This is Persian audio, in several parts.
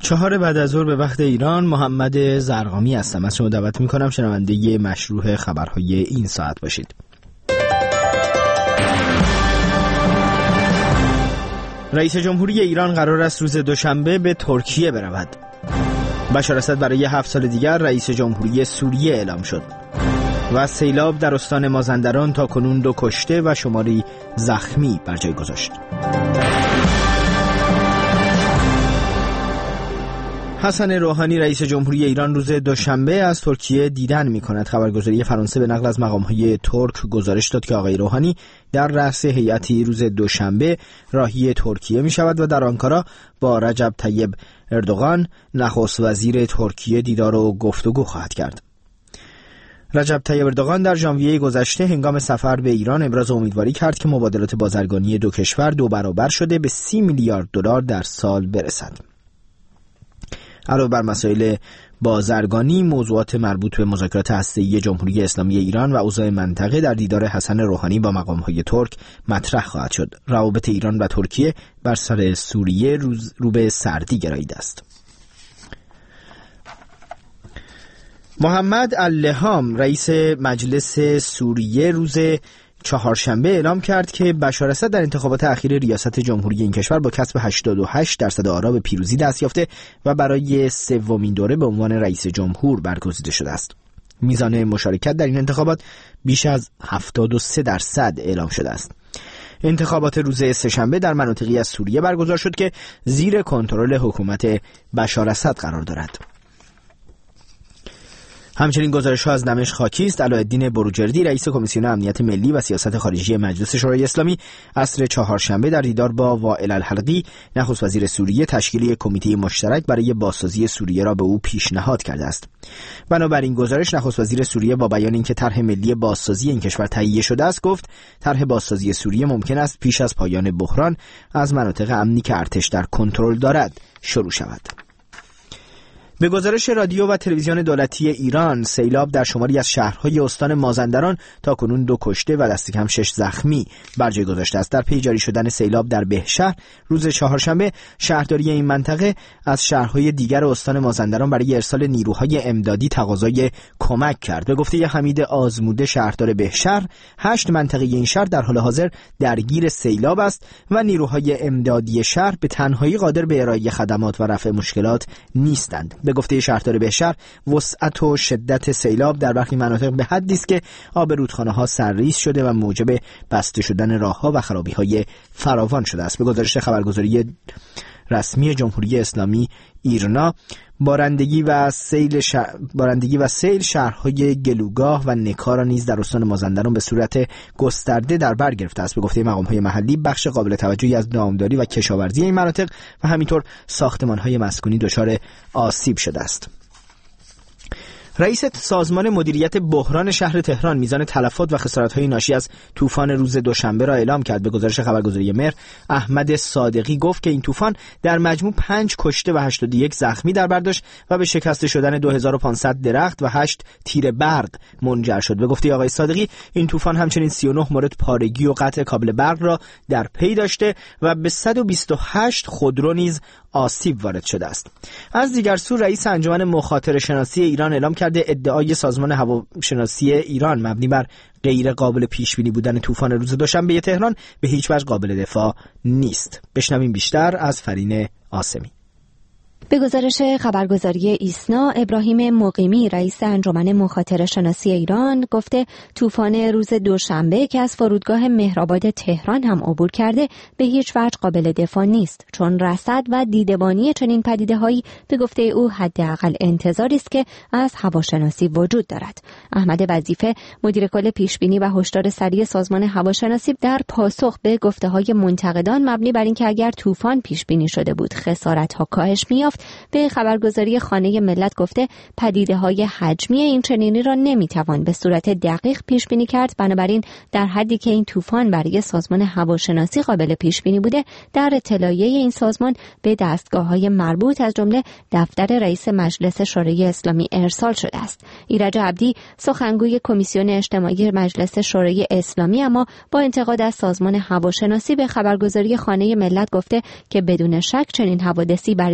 4 بعد از ظهر به وقت ایران. محمد زرقامی هستم. از شما دعوت میکنم شنونده مشروع خبرهای این ساعت باشید. رئیس جمهوری ایران قرار است روز دوشنبه به ترکیه برود. بشار اسد برای 7 سال دیگر رئیس جمهوری سوریه اعلام شد. و سیلاب در استان مازندران تا کنون 2 کشته و شماری زخمی بر جای گذاشت. حسن روحانی رئیس جمهوری ایران روز دوشنبه از ترکیه دیدن می‌کند. خبرگزاری فرانسه به نقل از مقام‌های ترک گزارش داد که آقای روحانی در رأس هیئتی روز دوشنبه راهی ترکیه می‌شود و در آنکارا با رجب طیب اردوغان نخست وزیر ترکیه دیدار و گفتگو خواهد کرد. رجب طیب اردوغان در ژانویه گذشته هنگام سفر به ایران ابراز امیدواری کرد که مبادلات بازرگانی 2 کشور 2 برابر شده به 30 میلیارد دلار در سال برسد. علاوه بر مسائل بازرگانی، موضوعات مربوط به مذاکرات هسته‌ای جمهوری اسلامی ایران و اوضاع منطقه در دیدار حسن روحانی با مقام‌های ترک مطرح خواهد شد. روابط ایران و ترکیه بر سر سوریه رو به سردی گراییده است. محمد اللهام رئیس مجلس سوریه روز چهارشنبه اعلام کرد که بشار اسد در انتخابات اخیر ریاست جمهوری این کشور با کسب 88% آرا به پیروزی دست یافته و برای 3مین دوره به عنوان رئیس جمهور برگزیده شده است. میزان مشارکت در این انتخابات بیش از 73% اعلام شده است. انتخابات روز سه‌شنبه در مناطقی از سوریه برگزار شد که زیر کنترل حکومت بشار اسد قرار دارد. همچنین گزارش‌ها از دمشق حاکی است. علاءالدین بروجردی رئیس کمیسیون امنیت ملی و سیاست خارجی مجلس شورای اسلامی عصر چهارشنبه در دیدار با وائل الحلقی نخست وزیر سوریه تشکیل یک کمیته مشترک برای بازسازی سوریه را به او پیشنهاد کرده است. بنابراین گزارش نخست وزیر سوریه با بیان اینکه طرح ملی بازسازی این کشور تهیه شده است گفت طرح بازسازی سوریه ممکن است پیش از پایان بحران از مناطق امنی که ارتش در کنترل دارد شروع شود. به گزارش رادیو و تلویزیون دولتی ایران، سیلاب در شماری از شهرهای استان مازندران تا کنون 2 کشته و دست کم 6 زخمی بر جای گذاشته است. در پی جاری شدن سیلاب در بهشهر روز چهارشنبه، شهرداری این منطقه از شهرهای دیگر استان مازندران برای ارسال نیروهای امدادی تقاضای کمک کرد. به گفته حمید آزموده شهردار بهشهر، 8 منطقه این شهر در حال حاضر درگیر سیلاب است و نیروهای امدادی شهر به تنهایی قادر به ارائه خدمات و رفع مشکلات نیستند. به گفته شهردار بهشهر، وسعت و شدت سیلاب در برخی مناطق به حدی است که آب رودخانه‌ها سرریز شده و موجب بسته شدن راه‌ها و خرابی‌های فراوان شده است. به گزارش خبرگزاری رسمی جمهوری اسلامی ایرنا، بارندگی و سیل شهرهای گلوگاه و نکا را نیز در استان مازندران به صورت گسترده در بر گرفته است. به گفته مقام‌های محلی، بخش قابل توجهی از دامداری و کشاورزی این مناطق و همینطور ساختمان‌های مسکونی دچار آسیب شده است. رئیس سازمان مدیریت بحران شهر تهران میزان تلفات و خسارت‌های ناشی از طوفان روز دوشنبه را اعلام کرد. به گزارش خبرگزاری مهر، احمد صادقی گفت که این طوفان در مجموع 5 کشته و 81 زخمی در بر داشت و به شکست شدن 2500 درخت و 8 تیر برق منجر شد. به گفته آقای صادقی، این طوفان همچنین 39 مورد پارگی و قطع کابل برق را در پی داشته و به 128 خودرو نیز آسیب وارد شده است. از دیگر سو، رئیس انجمن مخاطره شناسی ایران اعلام کرده ادعای سازمان هواشناسی ایران مبنی بر غیر قابل پیش بینی بودن طوفان روز دوشنبه تهران به هیچ وجه قابل دفاع نیست. بشنویم بیشتر از فرین آسمی. به گزارش خبرگزاری ایسنا، ابراهیم مقیمی رئیس انجمن مخاطره شناسی ایران گفته طوفان روز دوشنبه که از فرودگاه مهرآباد تهران هم عبور کرده به هیچ وجه قابل دفاع نیست، چون رصد و دیدبانی چنین پدیده‌هایی به گفته او حداقل انتظاری است که از هواشناسی وجود دارد. احمد وظیفه مدیر کل پیشبینی و هشدار سریع سازمان هواشناسی در پاسخ به گفته‌های منتقدان مبنی بر اینکه اگر طوفان پیش بینی شده بود خسارت‌ها کاهش می‌یافت، به خبرگزاری خانه ملت گفته پدیده‌های حجمی این چنینی را نمی‌توان به صورت دقیق پیش بینی کرد. بنابراین در حدی که این طوفان برای سازمان هواشناسی قابل پیش بینی بوده، در اطلاعیه این سازمان به دستگاه‌های مربوط از جمله دفتر رئیس مجلس شورای اسلامی ارسال شده است. ایرج عبدی سخنگوی کمیسیون اجتماعی مجلس شورای اسلامی اما با انتقاد از سازمان هواشناسی به خبرگزاری خانه ملت گفته که بدون شک چنین حوادثی برای اولین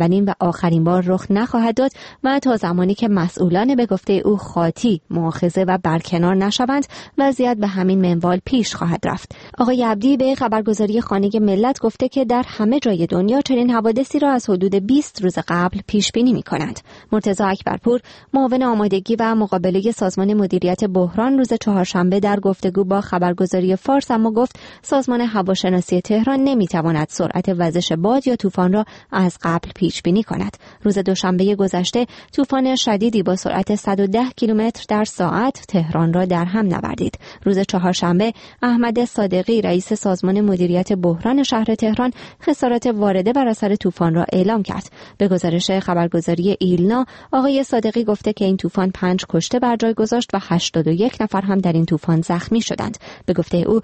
اولین و آخرین بار رخ نخواهد داد و تا زمانی که مسئولان به گفته او خاطی مؤاخذه و برکنار نشوند وضعیت به همین منوال پیش خواهد رفت. آقای عبدی به خبرگزاری خانه ملت گفته که در همه جای دنیا چنین حوادثی را از حدود 20 روز قبل پیش بینی می‌کنند. مرتضی اکبرپور معاون آمادگی و مقابله سازمان مدیریت بحران روز چهارشنبه در گفتگو با خبرگزاری فارس اما گفت سازمان هواشناسی تهران نمی‌تواند سرعت وزش باد یا طوفان را از قبل پیش بینی کند. روز دوشنبه گذشته طوفان شدیدی با سرعت 110 کیلومتر در ساعت تهران را در هم نوردید. روز چهارشنبه احمد صادقی رئیس سازمان مدیریت بحران شهر تهران خسارات وارده بر اثر طوفان را اعلام کرد. به گزارش خبرگزاری ایلنا آقای صادقی گفته که این طوفان 5 کشته بر جای گذاشت و 81 نفر هم در این طوفان زخمی شدند. به گفته او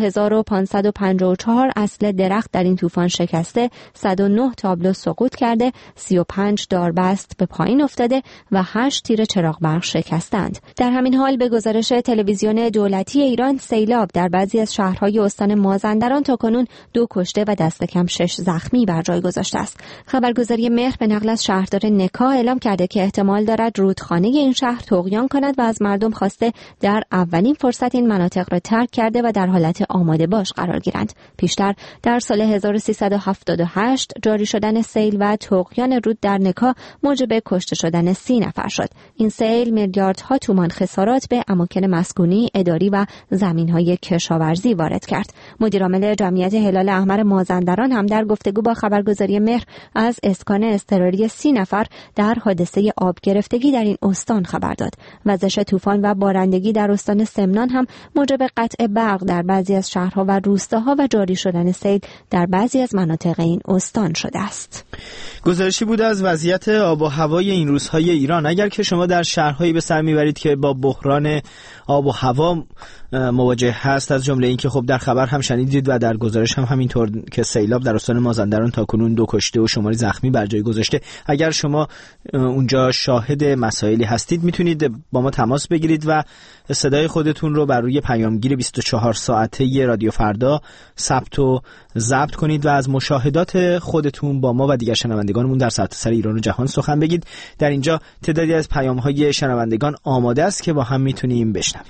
2554 اصل درخت در این طوفان شکسته، 109 تابلو سقوط کرده، 35 داربست به پایین افتاده و 8 تیر چراغ برق شکستند. در همین حال به گزارش تلویزیون دولتی ایران سیلاب در بعضی از شهرهای استان مازندران تاکنون 2 کشته و دست کم 6 زخمی بر جای گذاشته است. خبرگزاری مهر به نقل از شهردار نکا اعلام کرده که احتمال دارد رودخانه این شهر طغیان کند و از مردم خواسته در اولین فرصت این مناطق را ترک کرده و در حالت آماده باش قرار گیرند. پیشتر در سال 1378 جاری شدن سیل و طغیان رود در نکا موجب کشته شدن 30 نفر شد. این سیل میلیاردها تومان خسارات به اماکن مسکونی، اداری و زمین‌های کشاورزی وارد کرد. مدیرعامل جمعیت هلال احمر مازندران هم در گفتگو با خبرگزاری مهر از اسکان اضطراری 30 نفر در حادثه آب گرفتگی در این استان خبر داد. وزش طوفان و بارندگی در استان سمنان هم موجب قطع برق در بعضی از شهرها و روستاها و جاری شدن سیل در بعضی از مناطق این استان شده است. گزارشی بود از وضعیت آب و هوای این روزهای ایران. اگر که شما در شهرهایی به سر میبرید که با بحران آب و هوا مواجه هست، از جمله این که خب در خبر هم شنیدید و در گزارش هم همینطور که سیلاب در استان مازندران تاکنون 2 کشته و شماری زخمی بر جای گذاشته، اگر شما اونجا شاهد مسائلی هستید میتونید با ما تماس بگیرید و صدای خودتون رو بر روی پیامگیر 24 ساعته رادیو فردا ثبت و ضبط کنید و از مشاهدات خودتون با ما و دیگر شنوندگانمون در سرتاسر ایران و جهان سخن بگید. در اینجا تعدادی از پیام‌های شنوندگان آماده است که با هم میتونیم بشنویم.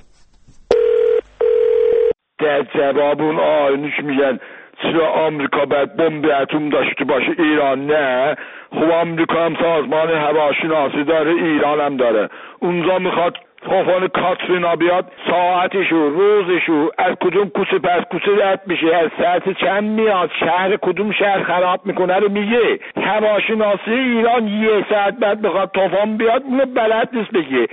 در جواب اون آیونش میگن چرا آمریکا باید بمب اتم داشته باشه ایران نه؟ خب آمریکا هم سازمان هواشناسی داره، ایران هم داره. اونجا میخواد طوفان کاترینا بیاد، ساعتشو روزشو از کدوم کوچه پس کوچه رد میشه، از ساعت چند میاد، شهر کدوم شهر خراب میکنه رو میگه. هواشناسی ایران 1 ساعت بعد بخواد طوفان بیاد اونو بلد نیست بگه.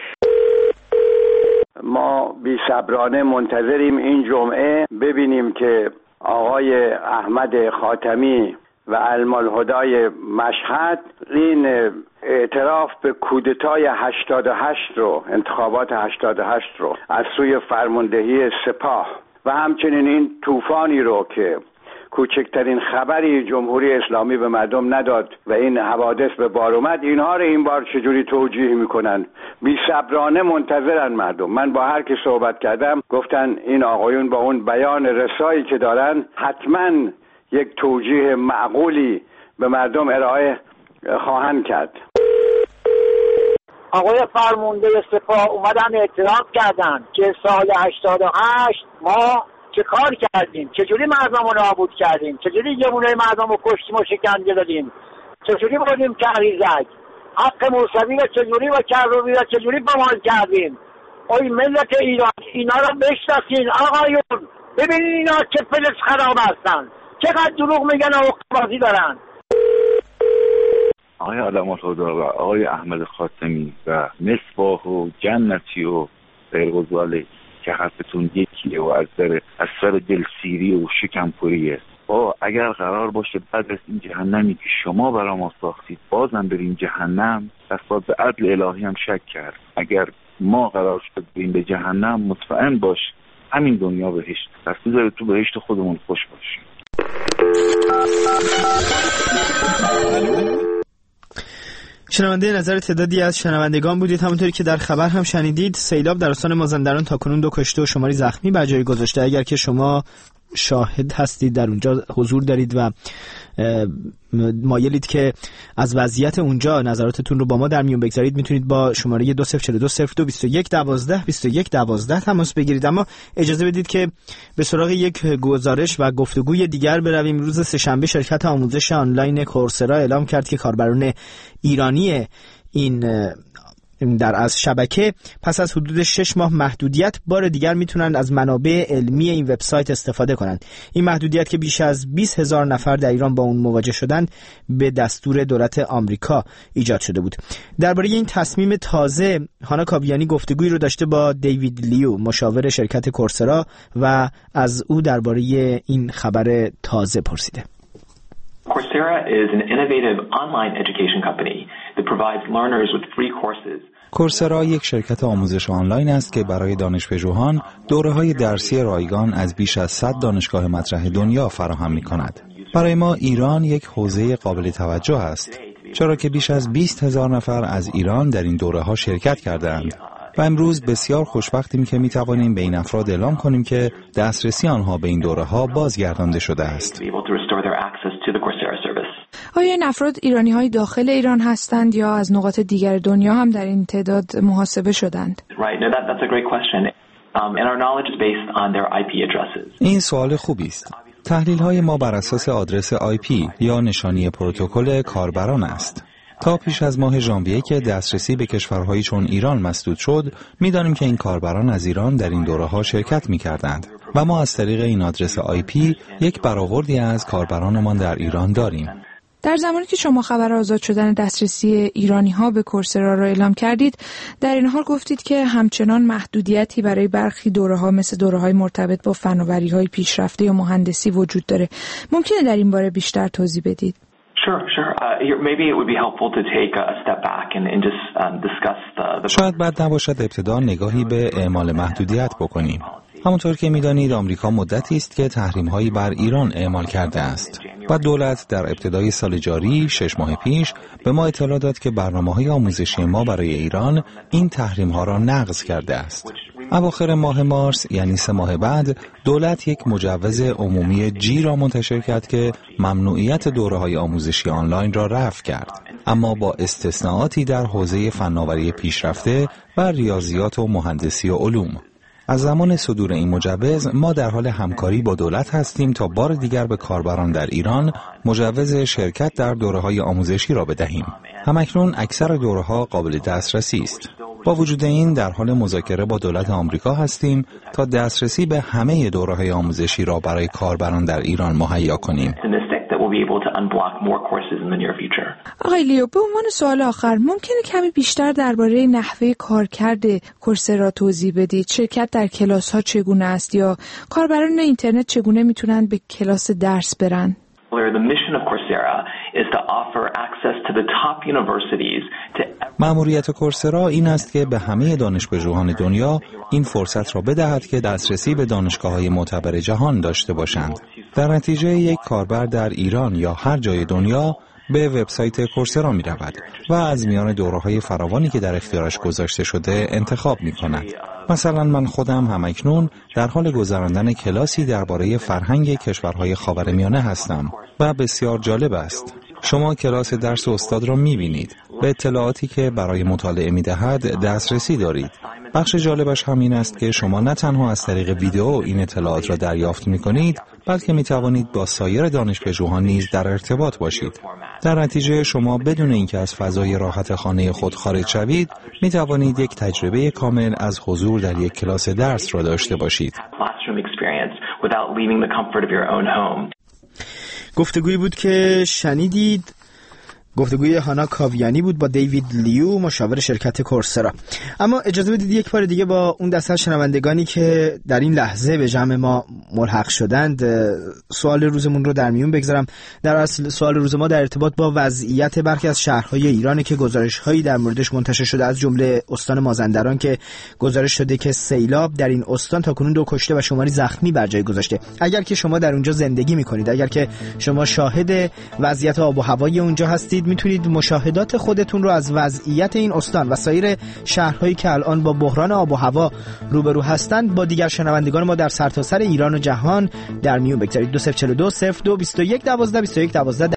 ما بی‌صبرانه منتظریم این جمعه ببینیم که آقای احمد خاتمی و المالهدای مشهد این اعتراف به کودتای 88 رو، انتخابات 88 رو از سوی فرماندهی سپاه و همچنین این طوفانی رو که کوچکترین خبری جمهوری اسلامی به مردم نداد و این حوادث به بار اومد، اینها رو این بار چجوری توجیه میکنن؟ بی‌صبرانه منتظرن مردم. من با هر کی صحبت کردم گفتن این آقایون با اون بیان رسایی که دارن حتما یک توجیه معقولی به مردم ارائه خواهند کرد. آقای فرمانده سپاه اومدن اعتراف کردن که سال 88 ما چه کار کردیم، چجوری مردم رو نابود کردیم، چجوری جوانای مردم رو کشتیم و شکنجه دادیم، چجوری بردیم کریزک، حق موسوی رو چجوری و کروبی رو چجوری بمال کردیم. اوی ملت ایران، اینا رو بشناسین آقایون، ببینین اینا چه فلس خراب هستن، چقدر دروغ میگن و حقبازی دارن. آقای علم‌الهدا و آقای احمد خاتمی و مصباح و جنتی و غیرغزاله که حرفتون یکیه و از سر دلسیری و شکمپوریه. اگر قرار باشه بعد از این جهنمی که شما برای ما ساختید بازم بریم جهنم، پس باز به عدل الهی هم شک کرد. اگر ما قرار شد بریم به جهنم، مطمئن باش همین دنیا بهشت، پس بذاره تو بهشت خودمون خوش باشیم. شنونده نظر تعدادی از شنوندگان بودید. همونطوری که در خبر هم شنیدید، سیلاب در استان مازندران تاکنون 2 کشته و شماری زخمی بر جای گذاشته. اگر که شما شاهد هستید، در اونجا حضور دارید و مایلید که از وضعیت اونجا نظراتتون رو با ما در میون بگذارید، میتونید با شماره 2042022112 تماس بگیرید. اما اجازه بدید که به سراغ یک گزارش و گفتگوی دیگر برویم. روز سه‌شنبه شرکت آموزش آنلاین کورسرا اعلام کرد که کاربران ایرانی این در از شبکه پس از حدود 6 ماه محدودیت بار دیگر میتونن از منابع علمی این وبسایت استفاده کنند. این محدودیت که بیش از 20,000 نفر در ایران با اون مواجه شدند به دستور دولت آمریکا ایجاد شده بود. درباره این تصمیم تازه هانا کاویانی گفتگویی رو داشته با دیوید لیو، مشاور شرکت کورسرا، و از او درباره این خبر تازه پرسیده. Coursera is an innovative online education company that provides learners with free courses. کورسرا یک شرکت آموزش آنلاین است که برای دانشپژوهان دوره‌های درسی رایگان از بیش از 100 دانشگاه مطرح دنیا فراهم می‌کند. برای ما ایران یک حوزه قابل توجه است، چرا که بیش از 20,000 نفر از ایران در این دوره‌ها شرکت کرده‌اند و امروز بسیار خوشبختیم که می‌توانیم به این افراد اعلام کنیم که دسترسی آنها به این دوره‌ها بازگردانده شده است. آیا این افراد ایرانی‌های داخل ایران هستند یا از نقاط دیگر دنیا هم در این تعداد محاسبه شدند؟ این سوال خوبی است. تحلیل‌های ما بر اساس آدرس IP یا نشانی پروتکل کاربران است. تا پیش از ماه ژانویه که دسترسی به کشورهایی چون ایران مسدود شد، می‌دانیم که این کاربران از ایران در این دوره‌ها شرکت می‌کردند و ما از طریق این آدرس IP یک برآوردی از کاربرانمان در ایران داریم. در زمانی که شما خبر آزاد شدن دسترسی ایرانی‌ها به کورسرا را اعلام کردید، در این حال گفتید که همچنان محدودیتی برای برخی دوره‌ها مثل دوره‌های مرتبط با فناوری‌های پیشرفته یا مهندسی وجود داره. ممکنه در این باره بیشتر توضیح بدید؟ شاید بد نباشد ابتدا نگاهی به اعمال محدودیت بکنیم. همونطور که می‌دانید آمریکا مدتی است که تحریم‌هایی بر ایران اعمال کرده است و دولت در ابتدای سال جاری 6 ماه پیش به ما اطلاع داد که برنامه‌های آموزشی ما برای ایران این تحریم‌ها را نقض کرده است. اواخر ماه مارس، یعنی 3 ماه بعد، دولت یک مجوز عمومی جی را منتشر کرد که ممنوعیت دوره‌های آموزشی آنلاین را رفع کرد، اما با استثناءاتی در حوزه فناوری پیشرفته و ریاضیات و مهندسی و علوم. از زمان صدور این مجوز ما در حال همکاری با دولت هستیم تا بار دیگر به کاربران در ایران مجوز شرکت در دوره‌های آموزشی را بدهیم. همکنون اکثر دوره‌ها قابل دسترسی است. با وجود این در حال مذاکره با دولت آمریکا هستیم تا دسترسی به همه دوره‌های آموزشی را برای کاربران در ایران مهیا کنیم. آقای لیو، به عنوان سوال آخر ممکنه کمی بیشتر درباره نحوه کارکرد کورسرا توضیح بدید؟ شرکت در کلاس‌ها چگونه است یا کاربران اینترنت چگونه میتونن به کلاس درس برن؟ مأموریت کورسرا این است که به همه دانشپژوهان دنیا این فرصت را بدهد که دسترسی به دانشگاه‌های معتبر جهان داشته باشند. در نتیجه یک کاربر در ایران یا هر جای دنیا به وبسایت کورسرا می رود و از میان دوره‌های فراوانی که در اختیارش گذاشته شده انتخاب می کند. مثلا من خودم همکنون در حال گذراندن کلاسی درباره فرهنگ کشورهای خاورمیانه هستم و بسیار جالب است. شما کلاس درس استاد را می بینید. به اطلاعاتی که برای مطالعه می دهد دسترسی دارید. بخش جالبش همین است که شما نه تنها از طریق ویدیو این اطلاعات را دریافت می کنید، بلکه می توانید با سایر دانشپژوهان نیز در ارتباط باشید. در نتیجه شما بدون اینکه از فضای راحت خانه خود خارج شوید، می توانید یک تجربه کامل از حضور در یک کلاس درس را داشته باشید. گفتگویی بود که شنیدید، گفتگوی هانا کاویانی بود با دیوید لیو، مشاور شرکت کورسرا. اما اجازه بدید یک بار دیگه با اون دسته شنوندگانی که در این لحظه به جمع ما ملحق شدند سوال روزمون رو در میون بگذارم. در اصل سوال روز ما در ارتباط با وضعیت برخی از شهرهای ایران که گزارش‌هایی در موردش منتشر شده، از جمله استان مازندران که گزارش شده که سیلاب در این استان تاکنون 2 کشته و شماری زخمی بر جای گذاشته. اگر که شما در اونجا زندگی می‌کنید، اگر که شما شاهد وضعیت آب و هوای اونجا هستید، کنید میتونید مشاهدات خودتون رو از وضعیت این استان و سایر شهرهایی که الان با بحران آب و هوا روبرو هستند با دیگر شنوندگان ما در سرتاسر ایران و جهان در میون بگذارید. 2042 02 21 12 21 12